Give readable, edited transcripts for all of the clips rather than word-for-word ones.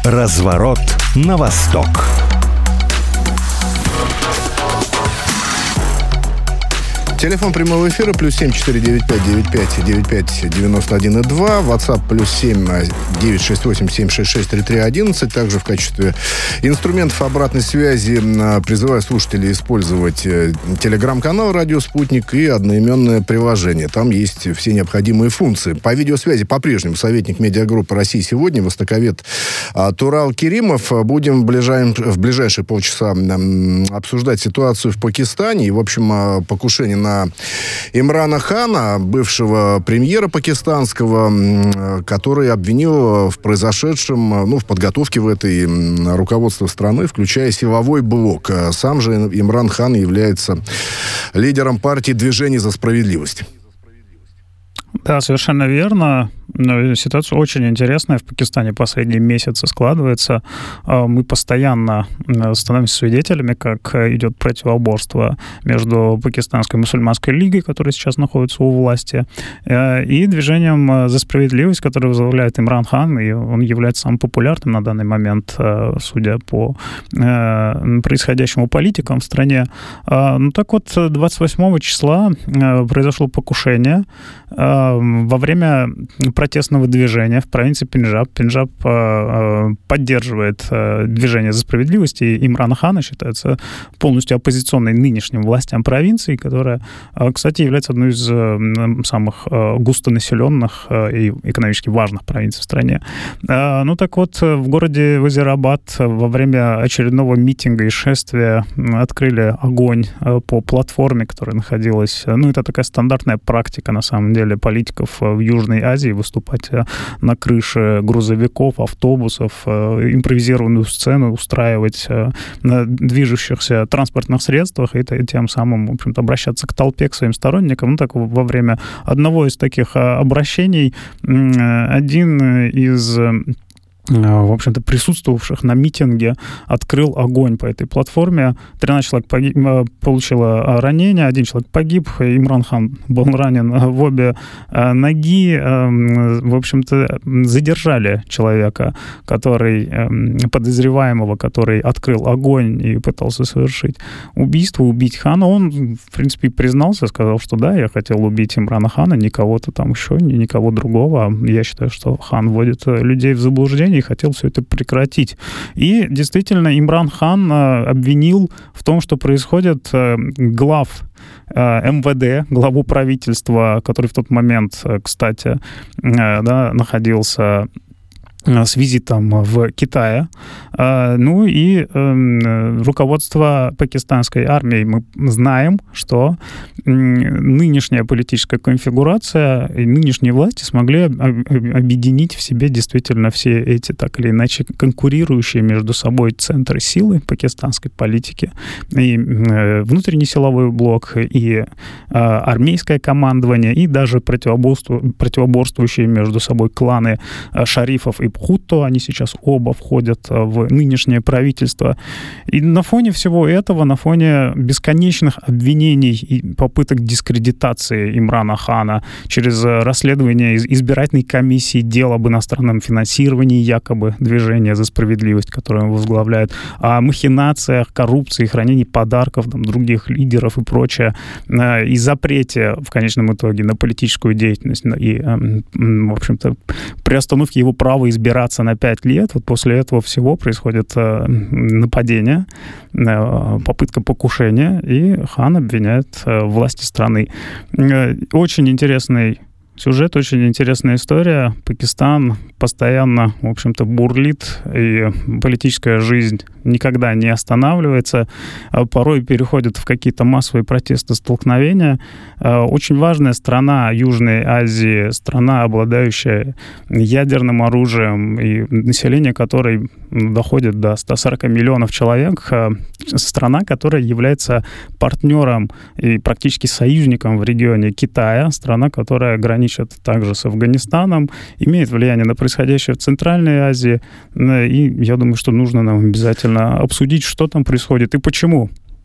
Разворот на восток. Телефон прямого эфира +7 495 95 95 91 2. WhatsApp +7 968 766 33 11. Также в качестве инструментов обратной связи призываю слушателей использовать телеграм-канал «Радио Спутник» и одноименное приложение. Там есть все необходимые функции. По видеосвязи по-прежнему советник медиагруппы «Россия сегодня», востоковед Турал Керимов. Будем в ближайшие полчаса обсуждать ситуацию в Пакистане и, в общем, покушение на Имрана Хана, бывшего премьера пакистанского, который обвинил в произошедшем, в подготовке в этой руководство страны, включая силовой блок. Сам же Имран Хан является лидером партии «Движение за справедливость». Да, совершенно верно. Ситуация очень интересная в Пакистане последние месяцы складывается. Мы постоянно становимся свидетелями, как идет противоборство между Пакистанской мусульманской лигой, которая сейчас находится у власти, и движением за справедливость, которое возглавляет Имран Хан, и он является самым популярным на данный момент, судя по происходящему политикам в стране. Так вот, 28 числа произошло покушение во время протестного движения в провинции Пенджаб. Пенджаб поддерживает движение за справедливость, и Имран Хана считается полностью оппозиционной нынешним властям провинции, которая, кстати, является одной из самых густонаселенных и экономически важных провинций в стране. Так вот, в городе Вазирабад во время очередного митинга и шествия открыли огонь по платформе, которая находилась... это такая стандартная практика, на самом деле, политиков в Южной Азии, выступать на крыше грузовиков, автобусов, импровизированную сцену устраивать на движущихся транспортных средствах и тем самым, в общем-то, обращаться к толпе, к своим сторонникам. Так во время одного из таких обращений один из... в общем-то, присутствовавших на митинге открыл огонь по этой платформе. 13 человек получило ранение, один человек погиб, Имран Хан был ранен в обе ноги. В общем-то, задержали человека, подозреваемого, который открыл огонь и пытался совершить убийство, убить Хана. Он, в принципе, признался, сказал, что да, я хотел убить Имрана Хана, не кого-то там еще, никого другого. Я считаю, что Хан вводит людей в заблуждение и хотел все это прекратить. И действительно, Имран Хан обвинил в том, что происходит, глав МВД, главу правительства, который в тот момент, кстати, находился с визитом в Китае. И руководство пакистанской армии. Мы знаем, что нынешняя политическая конфигурация и нынешние власти смогли объединить в себе действительно все эти, так или иначе, конкурирующие между собой центры силы пакистанской политики. И внутренний силовой блок, и армейское командование, и даже противоборствующие между собой кланы шарифов и Бхутто, они сейчас оба входят в нынешнее правительство. И на фоне всего этого, на фоне бесконечных обвинений и попыток дискредитации Имрана Хана через расследование избирательной комиссии дел об иностранном финансировании якобы движения за справедливость, которое он возглавляет, о махинациях, коррупции, хранении подарков других лидеров и прочее, и запрете в конечном итоге на политическую деятельность и, в общем-то, приостановке его права избираться на 5 лет. Вот после этого всего происходит нападение, попытка покушения, и Хан обвиняет власти страны. Очень интересный сюжет, очень интересная история. Пакистан постоянно, в общем-то, бурлит, и политическая жизнь никогда не останавливается, порой переходит в какие-то массовые протесты, столкновения. Очень важная страна Южной Азии, страна, обладающая ядерным оружием, и население которой доходит до 140 миллионов человек, страна, которая является партнером и практически союзником в регионе Китая, страна, которая граничит также с Афганистаном, имеет влияние на происходящее в Центральной Азии, и я думаю, что нужно нам обязательно обсудить, что там происходит и почему.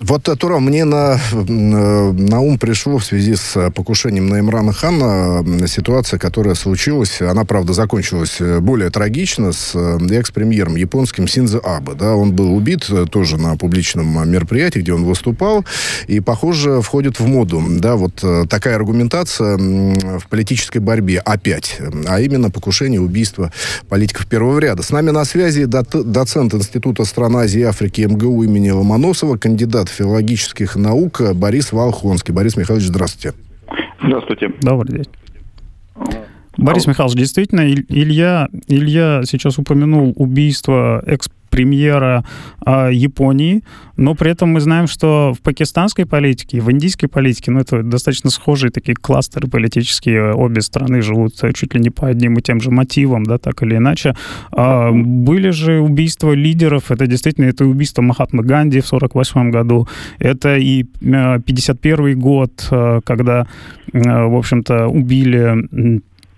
Вот, Турам, мне на ум пришло в связи с покушением на Имрана Хана ситуация, которая случилась, она, правда, закончилась более трагично, с экс-премьером японским Синдзо Абе. Да, он был убит тоже на публичном мероприятии, где он выступал, и, похоже, входит в моду. Да, вот такая аргументация в политической борьбе опять, а именно покушение, убийство политиков первого ряда. С нами на связи доцент Института стран Азии и Африки МГУ имени Ломоносова, кандидат филологических наук Борис Волхонский. Борис Михайлович, здравствуйте. Здравствуйте. Добрый день. Борис Михайлович, действительно, Илья сейчас упомянул убийство экс-премьера Японии, но при этом мы знаем, что в пакистанской политике, в индийской политике, это достаточно схожие такие кластеры политические, обе страны живут чуть ли не по одним и тем же мотивам, да, так или иначе. Были же убийства лидеров, это действительно, это убийство Махатмы Ганди в 1948 году, это и 1951 год, когда, в общем-то, убили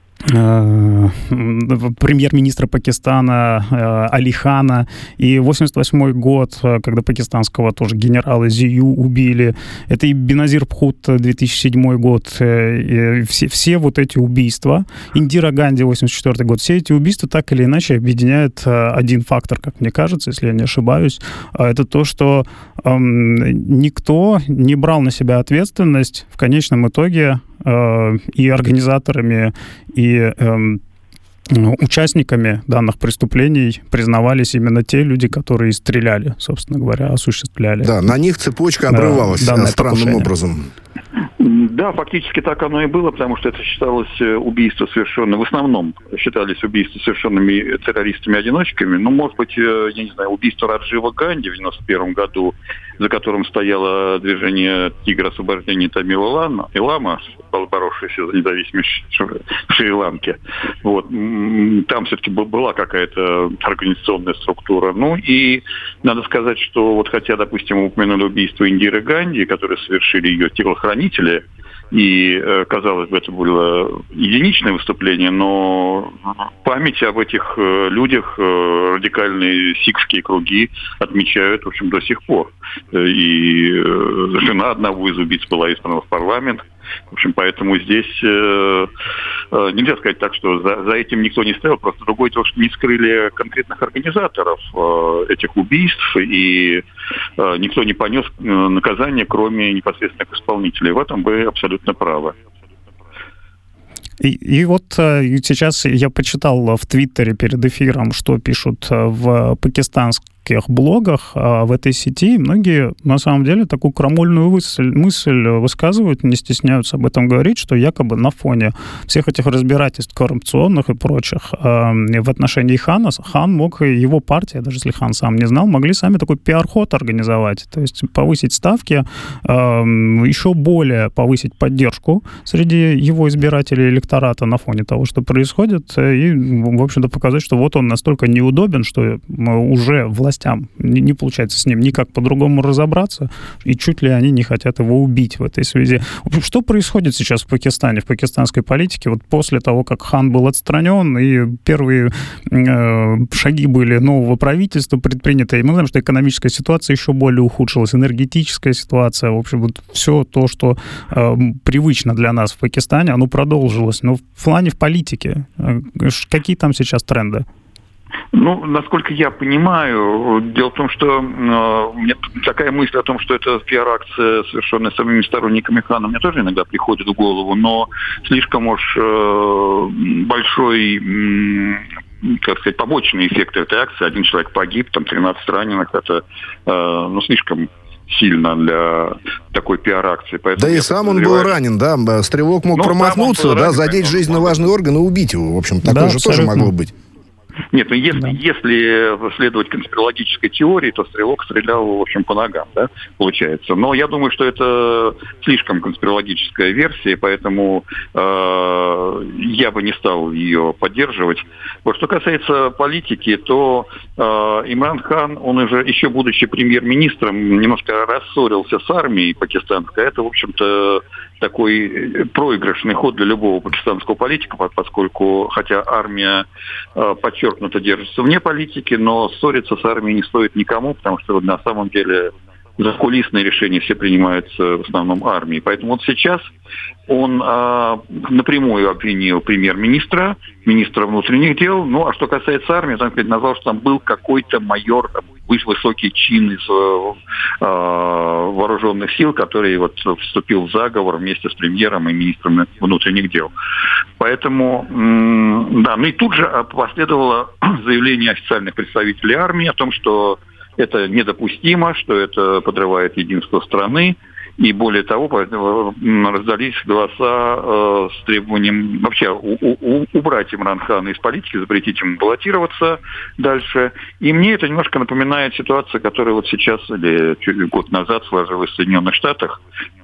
премьер-министра Пакистана Али Хана, и 88 год, когда пакистанского тоже генерала Зию убили, это и Беназир Бхутт 2007 год, и все вот эти убийства, Индира Ганди 84 год, все эти убийства так или иначе объединяют один фактор, как мне кажется, если я не ошибаюсь, это то, что никто не брал на себя ответственность в конечном итоге, и организаторами, и участниками данных преступлений признавались именно те люди, которые стреляли, собственно говоря, осуществляли. Да, на них цепочка обрывалась странным образом. Да, фактически так оно и было, потому что это считалось убийство совершенное, в основном считались убийства совершенными террористами-одиночками. Ну, может быть, я не знаю, убийство Раджива Ганди в 91 году, за которым стояло движение «Тигр освобождения Тамила Илама», боровшееся за независимость в Шри-Ланке. Вот. Там все-таки была какая-то организационная структура. Ну и надо сказать, что вот хотя, допустим, мы упомянули убийство Индиры Ганди, которые совершили ее телохранители, и, казалось бы, это было единичное выступление, но память об этих людях радикальные сикхские круги отмечают, в общем, до сих пор. И жена одного из убийц была избрана в парламент. В общем, поэтому здесь нельзя сказать так, что за этим никто не стоял. Просто другое дело, что не скрыли конкретных организаторов этих убийств, и никто не понес наказание, кроме непосредственных исполнителей. В этом вы абсолютно правы. И вот сейчас я почитал в Твиттере перед эфиром, что пишут в пакистанских блогах в этой сети. Многие, на самом деле, такую крамольную мысль высказывают, не стесняются об этом говорить, что якобы на фоне всех этих разбирательств коррупционных и прочих в отношении Хана, Хан мог, и его партия, даже если Хан сам не знал, могли сами такой пиар-ход организовать, то есть повысить ставки, еще более повысить поддержку среди его избирателей, электората на фоне того, что происходит, и, в общем-то, показать, что вот он настолько неудобен, что уже властям не получается с ним никак по-другому разобраться, и чуть ли они не хотят его убить в этой связи. Что происходит сейчас в Пакистане, в пакистанской политике, вот после того, как Хан был отстранен, и первые шаги были нового правительства предприняты, и мы знаем, что экономическая ситуация еще более ухудшилась, энергетическая ситуация, в общем, вот все то, что привычно для нас в Пакистане, оно продолжилось. Но в плане в политике, какие там сейчас тренды? Ну, насколько я понимаю, дело в том, что мне такая мысль о том, что это пиар-акция, совершенная самими сторонниками Хана, мне тоже иногда приходит в голову, но слишком уж большой, как сказать, побочный эффект этой акции. Один человек погиб, там 13 раненых, это слишком сильно для такой пиар-акции. Поэтому да и сам он был ранен, да, стрелок мог промахнуться, да, задеть жизненно важный орган и убить его, в общем, такое же тоже могло быть. Нет, ну если следовать конспирологической теории, то стрелок стрелял, в общем, по ногам, да, получается. Но я думаю, что это слишком конспирологическая версия, поэтому я бы не стал ее поддерживать. Вот что касается политики, то Имран Хан, он уже, еще будучи премьер-министром, немножко рассорился с армией пакистанской. Это, в общем-то, такой проигрышный ход для любого пакистанского политика, поскольку, хотя армия подчеркнуто держится вне политики, но ссориться с армией не стоит никому, потому что на самом деле закулисные решения все принимаются в основном армией. Поэтому вот сейчас он напрямую обвинил премьер-министра, министра внутренних дел. Ну, а что касается армии, он назвал, что там был какой-то майор, высокий чин из вооруженных сил, который вот вступил в заговор вместе с премьером и министром внутренних дел. Поэтому, да, ну и тут же последовало заявление официальных представителей армии о том, что это недопустимо, что это подрывает единство страны. И более того, раздались голоса с требованием вообще убрать Имран Хана из политики, запретить ему баллотироваться дальше. И мне это немножко напоминает ситуацию, которая вот сейчас или чуть год назад сложилась в Соединенных Штатах,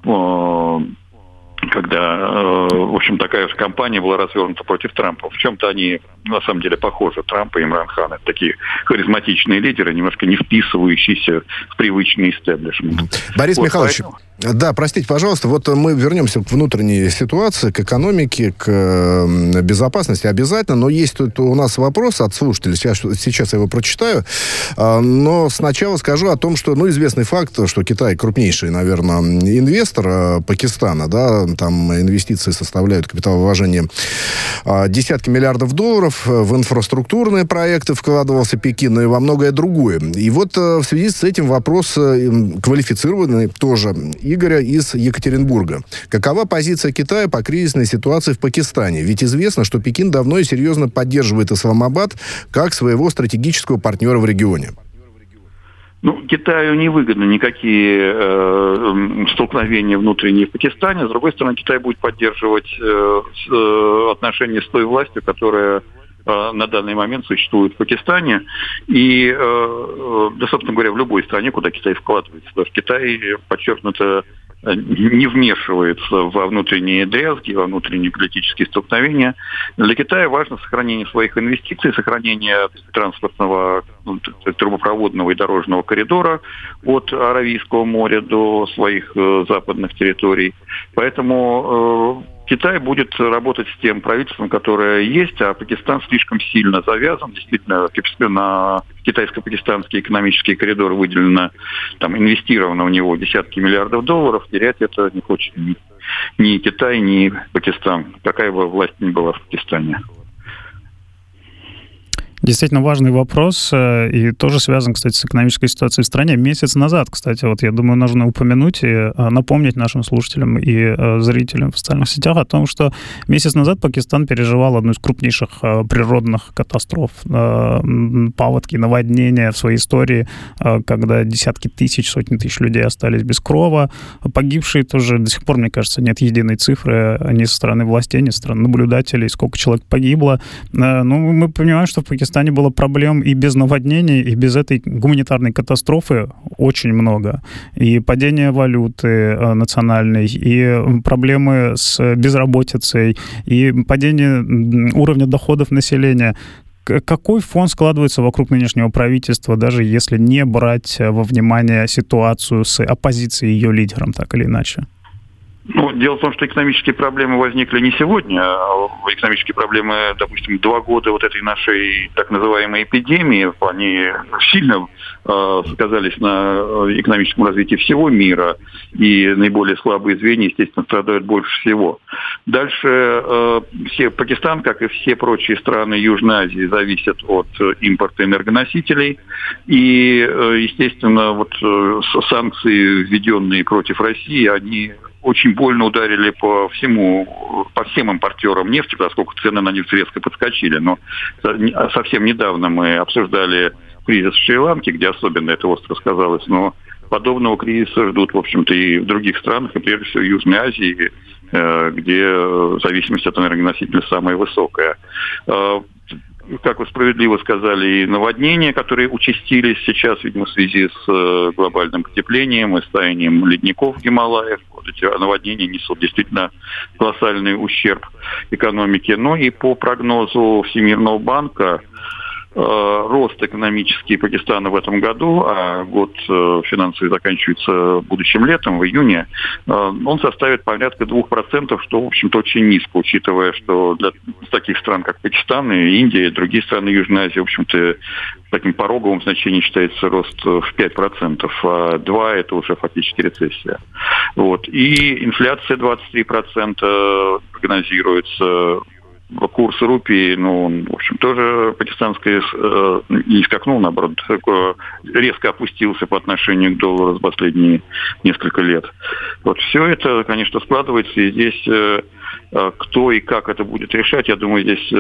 когда, в общем, такая же кампания была развернута против Трампа. В чем-то они, на самом деле, похожи. Трамп и Имран Хан — это такие харизматичные лидеры, немножко не вписывающиеся в привычный истеблишмент. Борис Михайлович, да, простите, пожалуйста, вот мы вернемся к внутренней ситуации, к экономике, к безопасности обязательно, но есть тут у нас вопрос от слушателя, сейчас я его прочитаю, но сначала скажу о том, что, известный факт, что Китай крупнейший, наверное, инвестор Пакистана, да, там инвестиции составляют капиталовложение десятки миллиардов долларов, в инфраструктурные проекты вкладывался Пекин и во многое другое. И вот в связи с этим вопрос квалифицированный тоже Игоря из Екатеринбурга. Какова позиция Китая по кризисной ситуации в Пакистане? Ведь известно, что Пекин давно и серьезно поддерживает Исламабад как своего стратегического партнера в регионе. Китаю невыгодны никакие столкновения внутренние в Пакистане. С другой стороны, Китай будет поддерживать отношения с той властью, которая на данный момент существует в Пакистане. И, собственно говоря, в любой стране, куда Китай вкладывается. Потому что Китай подчеркнуто не вмешивается во внутренние дрязги, во внутренние политические столкновения. Для Китая важно сохранение своих инвестиций, сохранение транспортного, трубопроводного и дорожного коридора от Аравийского моря до своих западных территорий. Поэтому Китай будет работать с тем правительством, которое есть, а Пакистан слишком сильно завязан. Действительно, на китайско-пакистанский экономический коридор выделено, инвестировано в него десятки миллиардов долларов. Терять это не хочет ни Китай, ни Пакистан, какая бы власть ни была в Пакистане. Действительно важный вопрос, и тоже связан, кстати, с экономической ситуацией в стране. Месяц назад, кстати, я думаю, нужно упомянуть и напомнить нашим слушателям и зрителям в социальных сетях о том, что месяц назад Пакистан переживал одну из крупнейших природных катастроф, паводки, наводнения в своей истории, когда десятки тысяч, сотни тысяч людей остались без крова. Погибшие тоже до сих пор, мне кажется, нет единой цифры ни со стороны властей, ни со стороны наблюдателей, сколько человек погибло. Мы понимаем, что в Пакистане было проблем и без наводнений, и без этой гуманитарной катастрофы очень много. И падение валюты национальной, и проблемы с безработицей, и падение уровня доходов населения. Какой фон складывается вокруг нынешнего правительства, даже если не брать во внимание ситуацию с оппозицией и ее лидером, так или иначе? Дело в том, что экономические проблемы возникли не сегодня. Экономические проблемы, допустим, 2 года этой нашей так называемой эпидемии, они сильно сказались на экономическом развитии всего мира, и наиболее слабые звенья, естественно, страдают больше всего. Дальше Пакистан, как и все прочие страны Южной Азии, зависят от импорта энергоносителей, и, естественно, санкции, введенные против России, они очень больно ударили по всем импортерам нефти, поскольку цены на нефть резко подскочили. Но совсем недавно мы обсуждали кризис в Шри-Ланке, где особенно это остро сказалось, но подобного кризиса ждут, в общем-то, и в других странах, и прежде всего в Южной Азии, где зависимость от энергоносителя самая высокая. Как вы справедливо сказали, и наводнения, которые участились сейчас, видимо, в связи с глобальным потеплением и стаянием ледников в Гималаях. Эти наводнения несут действительно колоссальный ущерб экономике. И по прогнозу Всемирного банка, рост экономический Пакистана в этом году, а год финансовый заканчивается будущим летом, в июне, он составит порядка 2%, что, в общем-то, очень низко, учитывая, что для таких стран, как Пакистан и Индия, и другие страны Южной Азии, в общем-то, таким пороговым значением считается рост в 5%, а 2% это уже фактически рецессия. Вот. И инфляция 23% прогнозируется. Курс рупии, в общем, тоже пакистанский не скакнул, наоборот, резко опустился по отношению к доллару за последние несколько лет. Вот все это, конечно, складывается, и здесь кто и как это будет решать, я думаю, здесь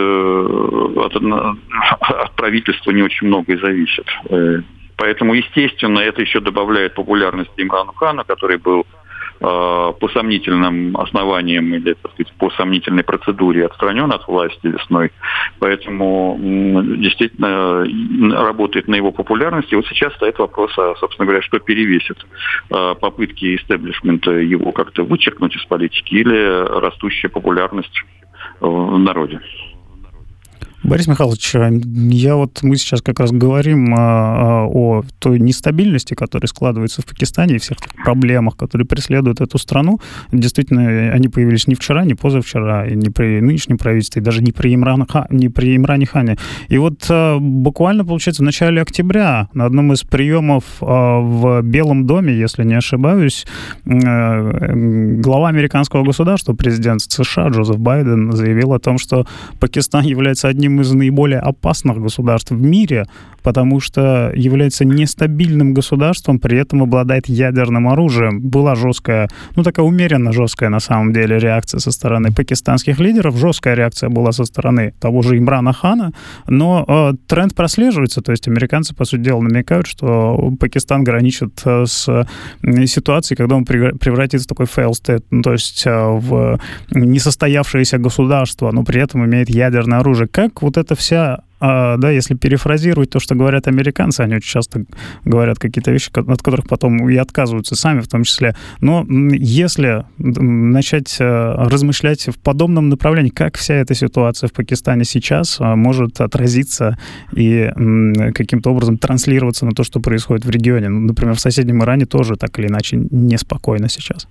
от правительства не очень многое зависит. Поэтому, естественно, это еще добавляет популярности Имрану Хану, который был по сомнительным основаниям или, так сказать, по сомнительной процедуре отстранен от власти весной. Поэтому действительно работает на его популярности. И вот сейчас стоит вопрос, собственно говоря, что перевесит: попытки истеблишмента его как-то вычеркнуть из политики или растущая популярность в народе. Борис Михайлович, мы сейчас как раз говорим о той нестабильности, которая складывается в Пакистане, и всех тех проблемах, которые преследуют эту страну. Действительно, они появились не вчера, не позавчера, и не при нынешнем правительстве, и даже не при Имране Хане. И вот буквально, получается, в начале октября на одном из приемов в Белом доме, если не ошибаюсь, глава американского государства, президент США Джозеф Байден, заявил о том, что Пакистан является одним из наиболее опасных государств в мире, потому что является нестабильным государством, при этом обладает ядерным оружием. Была жесткая, такая умеренно жесткая на самом деле реакция со стороны пакистанских лидеров, жесткая реакция была со стороны того же Имрана Хана, но тренд прослеживается, то есть американцы, по сути дела, намекают, что Пакистан граничит с ситуацией, когда он превратится в такой fail state, то есть в несостоявшееся государство, но при этом имеет ядерное оружие. Как вот эта вся, если перефразировать то, что говорят американцы, они очень часто говорят какие-то вещи, от которых потом и отказываются сами в том числе. Но если начать размышлять в подобном направлении, как вся эта ситуация в Пакистане сейчас может отразиться и каким-то образом транслироваться на то, что происходит в регионе? Например, в соседнем Иране тоже так или иначе неспокойно сейчас.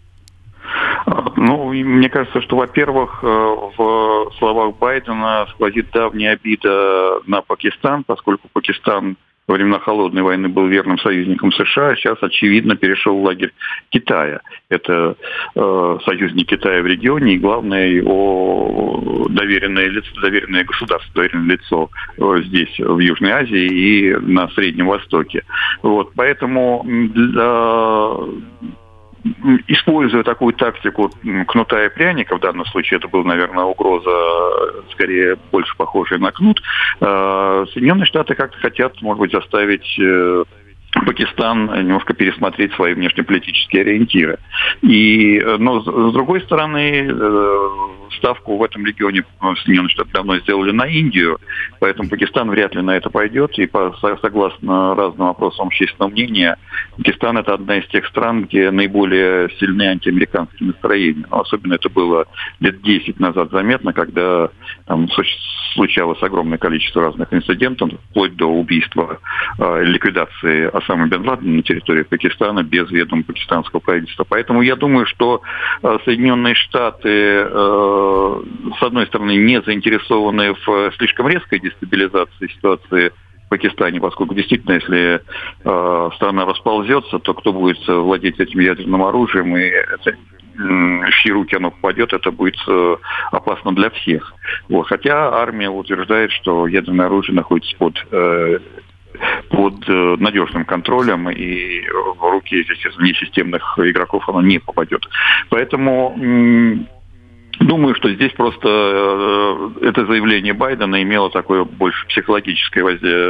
Мне кажется, что, во-первых, в словах Байдена сквозит давняя обида на Пакистан, поскольку Пакистан во времена Холодной войны был верным союзником США, а сейчас, очевидно, перешел в лагерь Китая. Это союзник Китая в регионе и, главное, его доверенное государство, доверенное лицо здесь, в Южной Азии и на Среднем Востоке. Вот, поэтому используя такую тактику кнута и пряника, в данном случае это была, наверное, угроза, скорее, больше похожая на кнут, Соединенные Штаты как-то хотят, может быть, заставить Пакистан немножко пересмотреть свои внешнеполитические ориентиры. Но, с другой стороны, ставку в этом регионе Соединенные Штаты давно сделали на Индию, поэтому Пакистан вряд ли на это пойдет. И согласно разным опросам общественного мнения, Пакистан — это одна из тех стран, где наиболее сильны антиамериканские настроения. Особенно это было лет 10 назад заметно, когда там случалось огромное количество разных инцидентов, вплоть до убийства, ликвидации Осамы бен Ладена на территории Пакистана без ведома пакистанского правительства. Поэтому я думаю, что Соединенные Штаты, с одной стороны, не заинтересованы в слишком резкой дестабилизации ситуации в Пакистане, поскольку действительно, если страна расползется, то кто будет владеть этим ядерным оружием, и в чьи руки оно попадет, это будет опасно для всех. Вот. Хотя армия утверждает, что ядерное оружие находится под надежным контролем, и в руки, естественно, несистемных игроков оно не попадет. Поэтому думаю, что здесь просто это заявление Байдена имело такое больше психологическое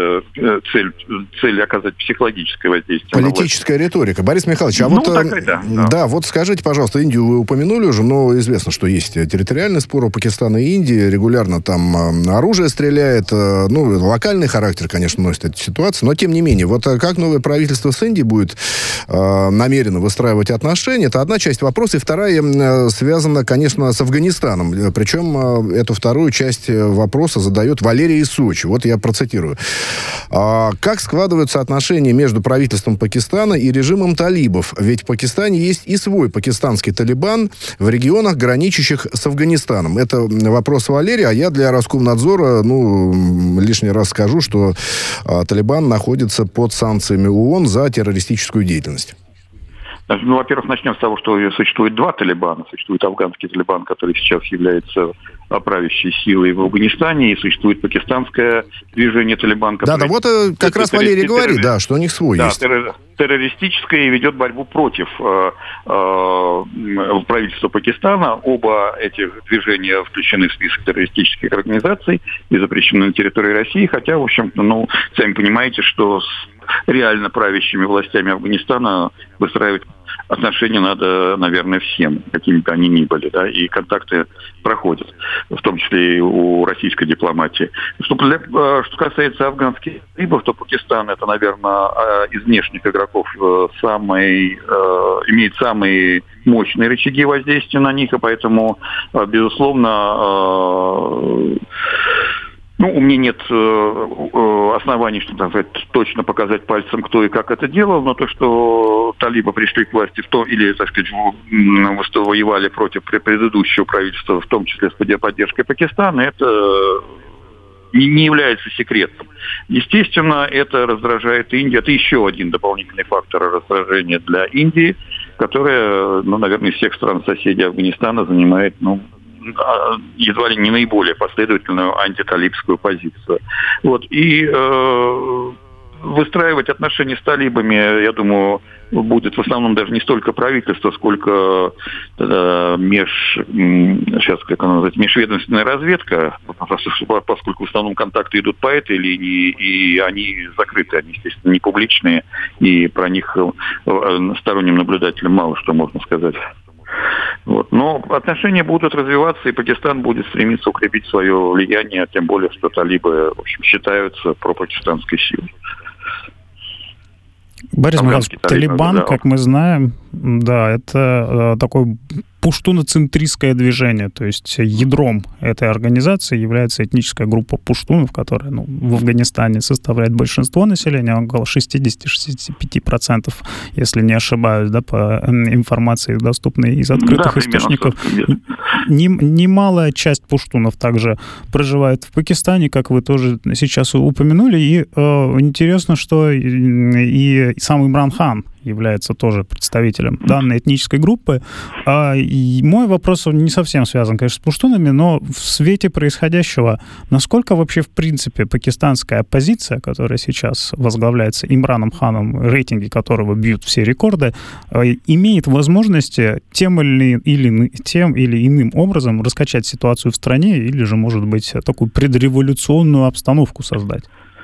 цель оказать психологическое воздействие. Политическая риторика. Борис Михайлович, вот скажите, пожалуйста, Индию вы упомянули уже, но известно, что есть территориальный спор у Пакистана и Индии, регулярно там оружие стреляет, локальный характер, конечно, носит эта ситуация, но тем не менее, вот как новое правительство с Индией будет намерено выстраивать отношения, это одна часть вопроса, и вторая связана, конечно, с Афганистаном. Афганистаном. Причем эту вторую часть вопроса задает Валерий из Сочи. Вот я процитирую. Как складываются отношения между правительством Пакистана и режимом талибов? Ведь в Пакистане есть и свой пакистанский Талибан в регионах, граничащих с Афганистаном. Это вопрос Валерия, а я для Роскомнадзора, лишний раз скажу, что Талибан находится под санкциями ООН за террористическую деятельность. Во-первых, начнем с того, что существует два Талибана. Существует афганский Талибан, который сейчас является правящей силой в Афганистане, и существует пакистанское движение Талибан. Да, вот как раз Валерий говорит, что у них свой есть. Террористическое и ведет борьбу против правительства Пакистана. Оба этих движения включены в список террористических организаций и запрещены на территории России, хотя, в общем-то, сами понимаете, что с реально правящими властями Афганистана выстраивать отношения надо, наверное, всем, какими бы они ни были, да, и контакты проходят, в том числе и у российской дипломатии. Что касается афганских талибов, то Пакистан, это, наверное, из внешних игроков имеет самые мощные рычаги воздействия на них, и поэтому, безусловно, у меня нет оснований, чтобы точно показать пальцем, кто и как это делал, но то, что талибы пришли к власти воевали против предыдущего правительства, в том числе с поддержкой Пакистана, это не является секретом. Естественно, это раздражает Индию. Это еще один дополнительный фактор раздражения для Индии, которая, наверное, из всех стран соседей Афганистана занимает, едва ли не наиболее последовательную антиталибскую позицию. И выстраивать отношения с талибами, я думаю, будет в основном даже не столько правительство, сколько межведомственная разведка, поскольку в основном контакты идут по этой линии, и они закрыты, они, естественно, не публичные, и про них сторонним наблюдателям мало что можно сказать. Но отношения будут развиваться, и Пакистан будет стремиться укрепить свое влияние, тем более, что талибы, в общем, считаются пропакистанской силой. Борис Михайлович, Талибан, как мы знаем, это такой пуштуноцентристское движение, то есть ядром этой организации является этническая группа пуштунов, которая в Афганистане составляет большинство населения, около 60-65%, если не ошибаюсь, по информации, доступной из открытых источников. Немалая часть пуштунов также проживает в Пакистане, как вы тоже сейчас упомянули, и интересно, что и сам Имран Хан является тоже представителем данной этнической группы. И мой вопрос не совсем связан, конечно, с пуштунами, но в свете происходящего, насколько вообще, в принципе, пакистанская оппозиция, которая сейчас возглавляется Имраном Ханом, рейтинги которого бьют все рекорды, имеет возможности тем или иным образом раскачать ситуацию в стране или же, может быть, такую предреволюционную обстановку создать?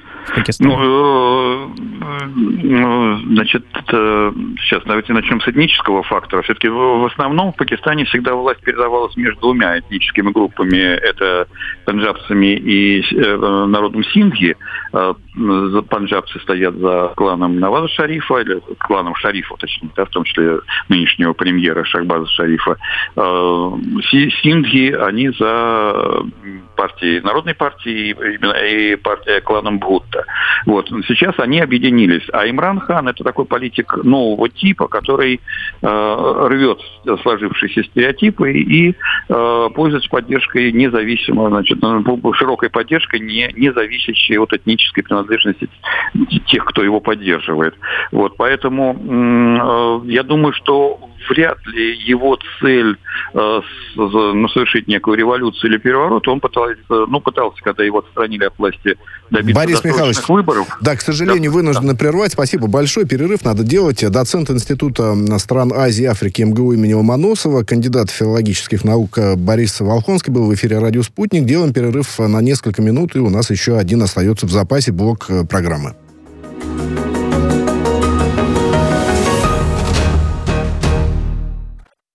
Сейчас давайте начнем с этнического фактора. Все-таки в основном в Пакистане всегда власть передавалась между двумя этническими группами. Это панджабцами и народом синдхи. Панджабцы стоят за кланом Наваза Шарифа, или кланом Шарифа, точнее, в том числе нынешнего премьера Шахбаза Шарифа. Синдхи, они за Народной партией и кланом Бхутто. Сейчас они объединились. А Имран Хан — это такой политик нового типа, который рвет сложившиеся стереотипы и пользуется поддержкой независимой, широкой поддержкой, не зависящей от этнической принадлежности тех, кто его поддерживает. Поэтому я думаю, что вряд ли его цель совершить некую революцию или переворот, он пытался, когда его отстранили от власти, добиться Борис Михайлович, выборов. Да, к сожалению, вынуждены прервать. Спасибо большое. Перерыв надо делать. Доцент Института стран Азии и Африки МГУ имени Ломоносова, кандидат филологических наук Борис Волхонский был в эфире «Радио Спутник». Делаем перерыв на несколько минут, и у нас еще один остается в запасе блок программы.